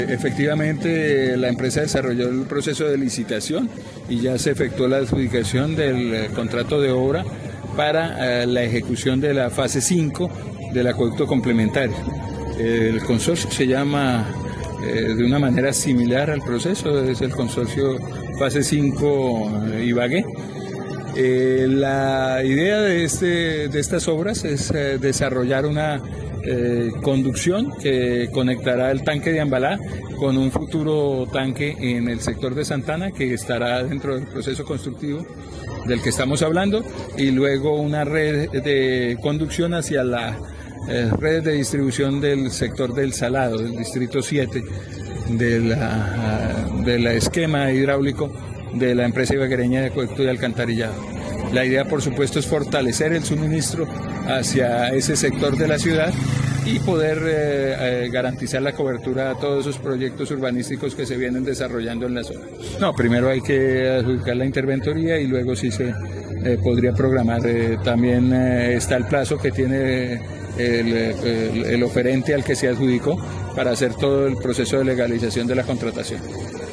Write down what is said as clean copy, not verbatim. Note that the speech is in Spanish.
Efectivamente, la empresa desarrolló el proceso de licitación y ya se efectuó la adjudicación del contrato de obra para la ejecución de la fase 5 del acueducto complementario. El consorcio se llama de una manera similar al proceso, es el consorcio fase 5 Ibagué. La idea de estas obras es desarrollar una conducción que conectará el tanque de Ambalá con un futuro tanque en el sector de Santana que estará dentro del proceso constructivo del que estamos hablando, y luego una red de conducción hacia la redes de distribución del sector del Salado, del distrito 7 del esquema hidráulico de la empresa ibaguereña de acueducto y alcantarillado. La idea, por supuesto, es fortalecer el suministro hacia ese sector de la ciudad y poder garantizar la cobertura a todos esos proyectos urbanísticos que se vienen desarrollando en la zona. No, primero hay que adjudicar la interventoría y luego sí se podría programar. También está el plazo que tiene el oferente al que se adjudicó para hacer todo el proceso de legalización de la contratación.